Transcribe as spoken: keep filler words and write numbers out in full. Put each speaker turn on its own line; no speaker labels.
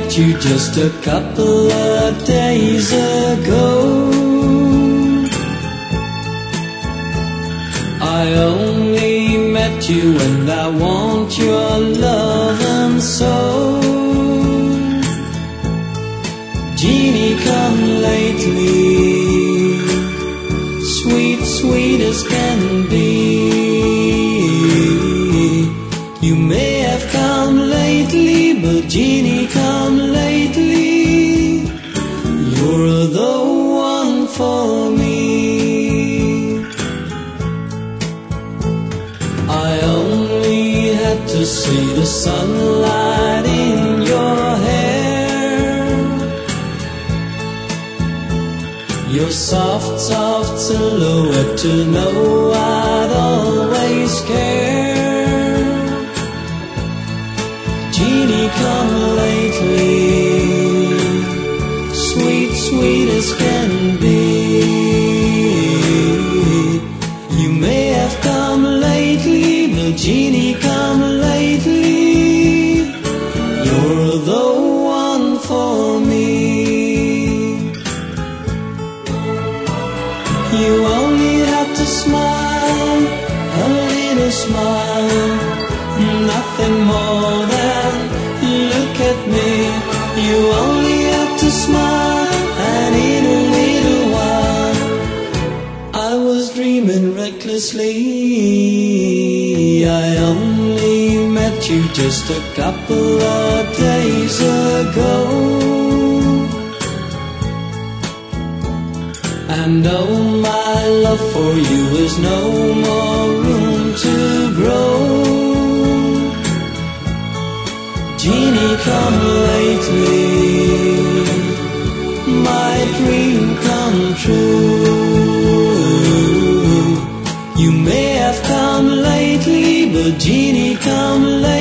met you just a couple of days ago. I only met you and I want your love and soul. Jeannie, come lately, sweet, sweet as can be. You may have come lately, but Jeannie, come lately. You're the one for me. I only had to see the sunlight in your hair, your soft, soft silhouette to know I'd always care. Jeannie, come lately, sweet, sweet as can be. You may have come lately, but Jeannie, come lately. You're the one for me. You only have to smile, a little smile, nothing more than look at me. You only have to smile, and in a little while I was dreaming recklessly. I only met you just a couple of days ago. And oh, my love for you is no more room to grow. Jeannie, come lately, my dream come true. You may have come lately, but Jeannie, come lately.